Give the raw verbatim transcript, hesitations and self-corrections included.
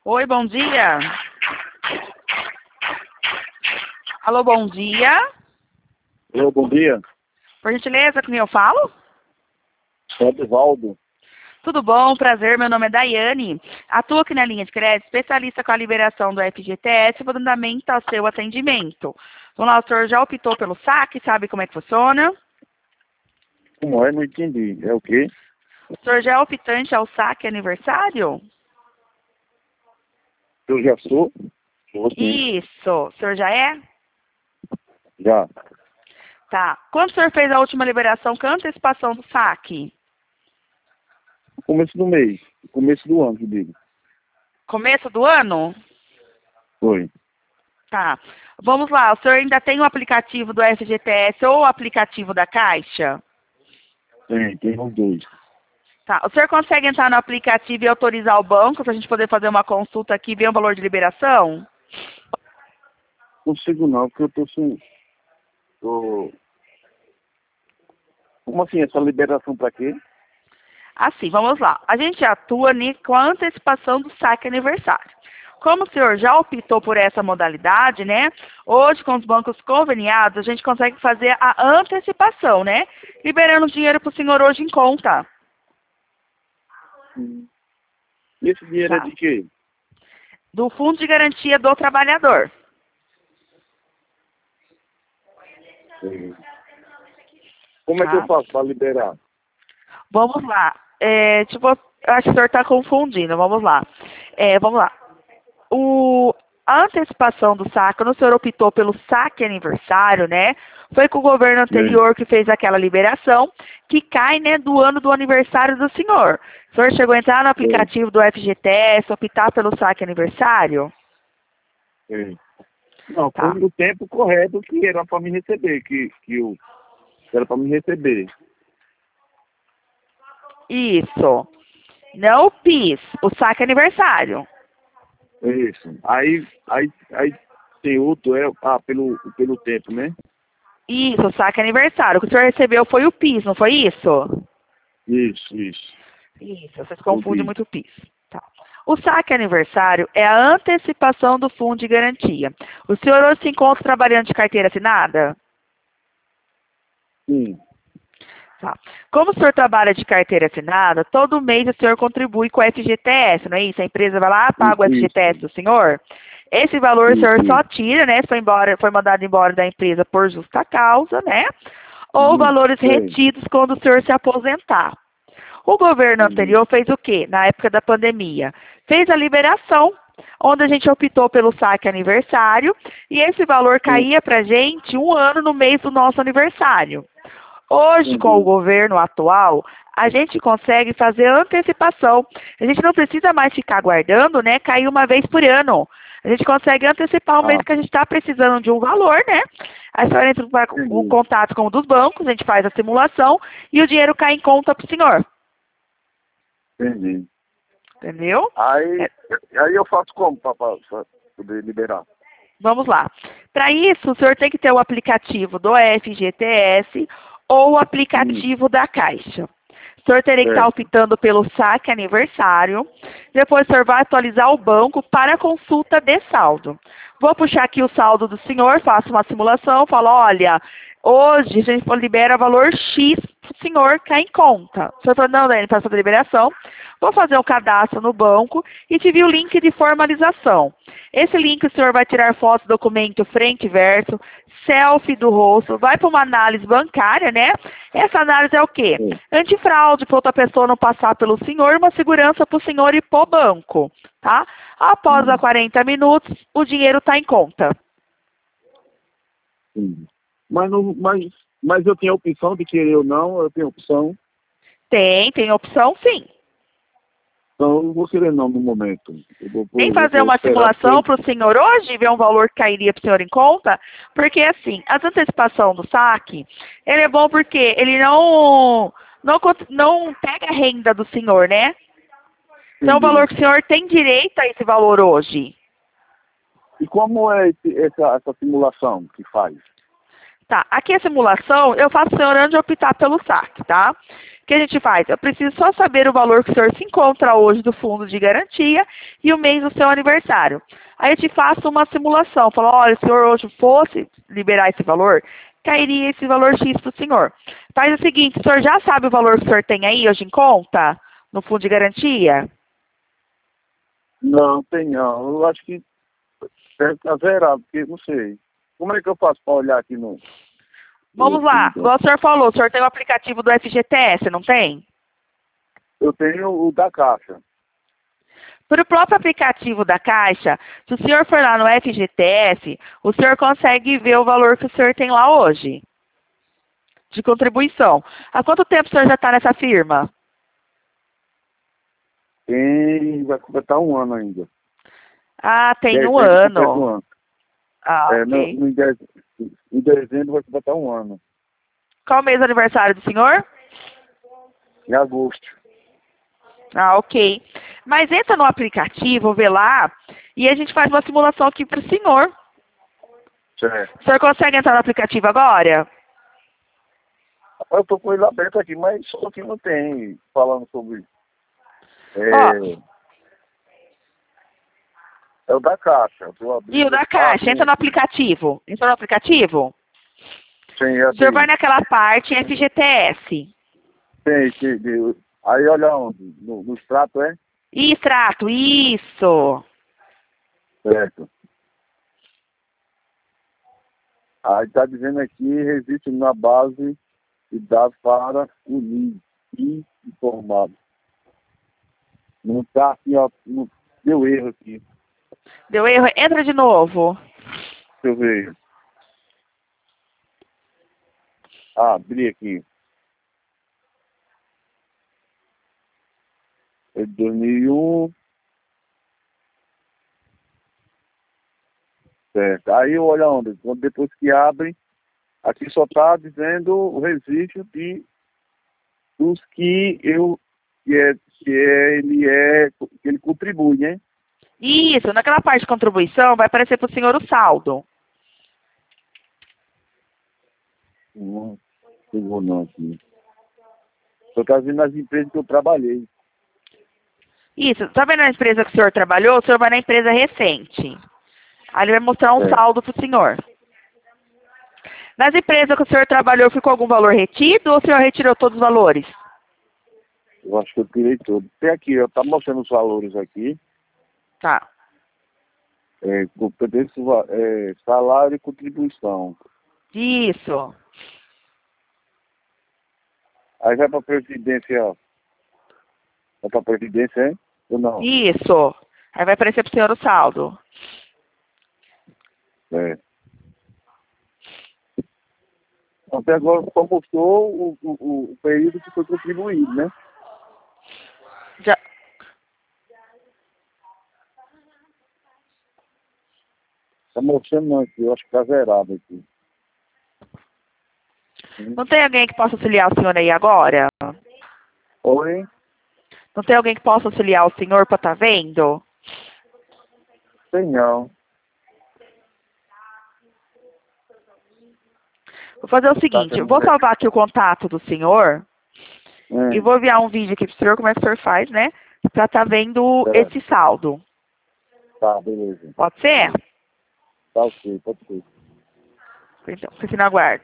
Oi, bom dia. Alô, bom dia. Alô, bom dia. Por gentileza, com quem eu falo? É Edivaldo. Tudo bom? Prazer, meu nome é Daiane. Atuo aqui na linha de crédito, especialista com a liberação do F G T S, fundamento ao seu atendimento. Vamos lá, o senhor já optou pelo saque, sabe como é que funciona? Como é? Não entendi. É o quê? O senhor já é optante ao saque aniversário? Eu já sou? Sou sim. Isso. O senhor já é? Já. Tá. Quando o senhor fez a última liberação com a antecipação do saque? No começo do mês. No começo do ano, que digo. Começo do ano? Foi. Tá. Vamos lá. O senhor ainda tem o aplicativo do F G T S ou o aplicativo da Caixa? Tem, tem os dois. Tá. O senhor consegue entrar no aplicativo e autorizar o banco para a gente poder fazer uma consulta aqui e ver o valor de liberação? Consigo não, porque eu tô sem... Tô... Como assim? Essa liberação pra quê? Assim, vamos lá. A gente atua ni- com a antecipação do saque aniversário. Como o senhor já optou por essa modalidade, né? Hoje, com os bancos conveniados, a gente consegue fazer a antecipação, né? Liberando o dinheiro para o senhor hoje em conta. Hum. E esse dinheiro é Tá? de quê? Do Fundo de Garantia do Trabalhador. Sim. Como é que Tá? eu faço para liberar? Vamos lá. É, tipo, eu acho que o senhor está confundindo. Vamos lá. É, vamos lá. O, a antecipação do saque, quando o senhor optou pelo saque aniversário, né? Foi com o governo Sim. anterior que fez aquela liberação, que cai, né, do ano do aniversário do senhor. O senhor chegou a entrar no Sim. aplicativo do F G T S, optar pelo saque aniversário? Sim. Não, foi Tá. no tempo correto que era para me receber, que, que, eu, que era para me receber. Isso. Não o PIS, o saque aniversário. Isso. Aí, aí, aí tem outro, é, ah, pelo, pelo tempo, né? Isso, o saque aniversário. O que o senhor recebeu foi o PIS, não foi isso? Isso, isso. Isso, vocês confundem Ouvi. muito o PIS. Tá. O saque aniversário é a antecipação do fundo de garantia. O senhor hoje se encontra trabalhando de carteira assinada? Sim. Tá. Como o senhor trabalha de carteira assinada, todo mês o senhor contribui com o F G T S, não é isso? A empresa vai lá, paga o F G T S Isso, do senhor. Esse valor o isso, senhor só isso. tira, né? Se foi, embora, foi mandado embora da empresa por justa causa, né? Ou Uhum. valores Sei. retidos quando o senhor se aposentar. O governo Uhum. anterior fez o quê? Na época da pandemia? Fez a liberação, onde a gente optou pelo saque aniversário, e esse valor Sim. caía para a gente um ano no mês do nosso aniversário. Hoje, com o Entendi. governo atual, a gente consegue fazer antecipação. A gente não precisa mais ficar guardando, né? Cair uma vez por ano. A gente consegue antecipar o mês Ah, que a gente está precisando de um valor, né? A senhora entra em entendi. contato com um dos bancos, a gente faz a simulação e o dinheiro cai em conta para o senhor. Entendi. Entendeu? Aí, É, aí eu faço como para poder liberar? vamos lá. Para isso, o senhor tem que ter o aplicativo do F G T S ou o Hum, aplicativo da Caixa. O senhor teria que estar certo. optando pelo saque aniversário. Depois o senhor vai atualizar o banco para consulta de saldo. Vou puxar aqui o saldo do senhor, faço uma simulação, falo, olha, hoje a gente libera valor X para o senhor cair em conta. O senhor fala, não, Dani, para fazer a liberação, vou fazer um cadastro no banco e te vi o link de formalização. Esse link o senhor vai tirar foto do documento frente e verso, selfie do rosto, vai para uma análise bancária, né? Essa análise é o quê? Sim. Antifraude, para outra pessoa não passar pelo senhor, uma segurança para o senhor e para o banco, tá? Após Hum, a quarenta minutos, o dinheiro está em conta. sim. Mas, não, mas, mas eu tenho a opção de querer ou não, eu tenho opção. Tem, tem opção sim. Então eu não vou querer não no momento. Eu vou, Nem por exemplo, fazer eu vou uma esperar simulação porque... para o senhor hoje, ver um valor que cairia para o senhor em conta, porque assim, a antecipação do saque, ele é bom porque ele não, não, cont- não pega a renda do senhor, né? Então, o valor Entendi. que o senhor tem direito a esse valor hoje. E como é esse, essa, essa simulação que faz? Tá, aqui a simulação, eu faço o senhor antes de optar pelo saque, tá? O que a gente faz? Eu preciso só saber o valor que o senhor se encontra hoje do fundo de garantia e o mês do seu aniversário. Aí eu te faço uma simulação. Falo, olha, se o senhor hoje fosse liberar esse valor, cairia esse valor X para o senhor. Faz o seguinte, o senhor já sabe o valor que o senhor tem aí hoje em conta, no fundo de garantia? Não, tem não. Eu acho que deve estar zerado, porque não sei. Como é que eu faço para olhar aqui no... Vamos lá, igual o senhor falou, o senhor tem o aplicativo do F G T S, não tem? Eu tenho o da Caixa. Para o próprio aplicativo da Caixa, se o senhor for lá no F G T S, o senhor consegue ver o valor que o senhor tem lá hoje, de contribuição. Há quanto tempo o senhor já está nessa firma? Tem... Vai completar um ano ainda. Ah, tem um Dezembro completa um ano. ano. Ah, É, ok. no, no, em dez- em dezembro vai completar um ano. Qual o mês do aniversário do senhor? Em agosto. Ah, ok. Mas entra no aplicativo, vê lá, e a gente faz uma simulação aqui para o senhor. Certo. O senhor consegue entrar no aplicativo agora? Eu tô com ele aberto aqui, mas só que não tem falando sobre... É, Ó, é o da Caixa. Eu tô e o abrindo da aqui. Ah, Caixa, tem entra no aqui. aplicativo. Entra no aplicativo? Tem, O senhor vai abri. naquela parte F G T S. Tem, tem, tem. Aí olha onde? No, no extrato, é? Extrato, isso. Certo. Aí tá dizendo aqui, registro na base de dados para o N I S, informado. Não tá aqui, ó, não, deu erro aqui. Deu erro? Entra de novo. Deixa eu ver. Ah, abri aqui. É de dois mil e um. Certo. Aí eu olho onde? Quando depois que abre, aqui só tá dizendo o registro de dos que eu que é, que é, ele é que ele contribui, né? Isso, naquela parte de contribuição vai aparecer para o senhor o saldo. Não chegou não aqui. Só tá vendo as empresas que eu trabalhei. Isso, tá vendo a empresa que o senhor trabalhou? O senhor vai na empresa recente. Aí ele vai mostrar um É. saldo para o senhor. Nas empresas que o senhor trabalhou, ficou algum valor retido ou o senhor retirou todos os valores? Eu acho que eu tirei tudo. Tem aqui, ó, tá mostrando os valores aqui. Tá. É, competência, é, salário e contribuição. Isso. Aí vai pra Previdência, ó. Vai pra Previdência, hein? Ou não? Isso. Aí vai aparecer para o senhor o saldo. É. Até agora só mostrou o, o, o período que foi contribuído, né? Já... Tá mostrando não aqui, eu acho que tá zerado aqui. Não tem alguém que possa auxiliar o senhor aí agora? Oi? Não tem alguém que possa auxiliar o senhor para estar vendo? Tem não. Vou fazer o Tá seguinte, eu tendo vou ver. salvar aqui o contato do senhor É, e vou enviar um vídeo aqui pro senhor, como é que o senhor faz, né? Pra estar vendo é, esse saldo. tá, beleza. Pode ser? Tá ok, pode ser. Então, fique na guarda.